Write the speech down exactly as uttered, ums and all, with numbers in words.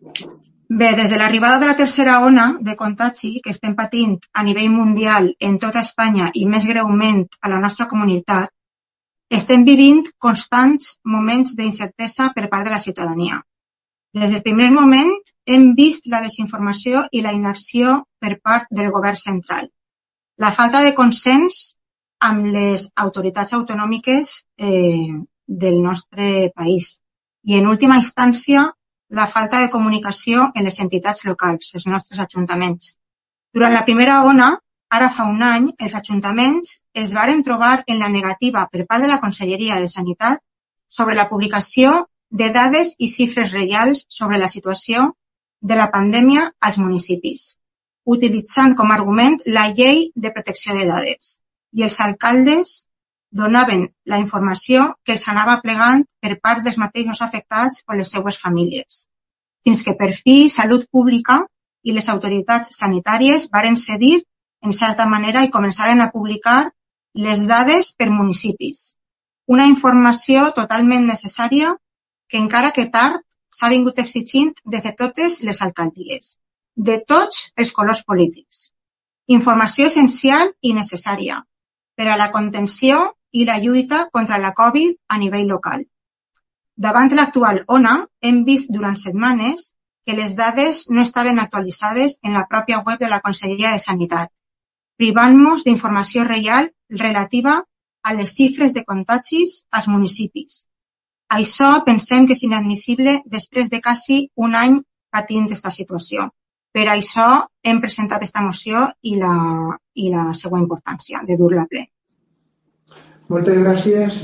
Bé, des de l'arribada de la tercera ona de contagi que estem patint a nivell mundial en tota Espanya i més greument a la nostra comunitat, estem vivint constants moments d'incertesa per part de la ciutadania. Des del primer moment hem vist la desinformació i la inacció per part del govern central, la falta de consens amb les autoritats autonòmiques eh, del nostre país i, en última instància, la falta de comunicació en les entitats locals, els nostres ajuntaments. Durant la primera ona, ara fa un any, els ajuntaments es varen trobar en la negativa per part de la Conselleria de Sanitat sobre la publicació de dades i xifres reals sobre la situació de la pandèmia als municipis, utilitzant com a argument la llei de protecció de dades, i els alcaldes donaven la informació que els anava plegant per part dels mateixos afectats o les seues famílies, fins que per fi Salut Pública i les autoritats sanitàries varen cedir en certa manera i començaren a publicar les dades per municipis. Una informació totalment necessària que encara que tard s'ha vingut exigint des de totes les alcaldies, de tots els colors polítics. Informació essencial i necessària per a la contenció i la lluita contra la Covid a nivell local. Davant l'actual ona, hem vist durant setmanes que les dades no estaven actualitzades en la pròpia web de la Conselleria de Sanitat, privant-nos d'informació real relativa a les xifres de contagis als municipis. Això pensem que és inadmissible després de quasi un any patint aquesta situació. Per això hem presentat aquesta moció i la, i la seva importància de dur-la a ple. Moltes gràcies.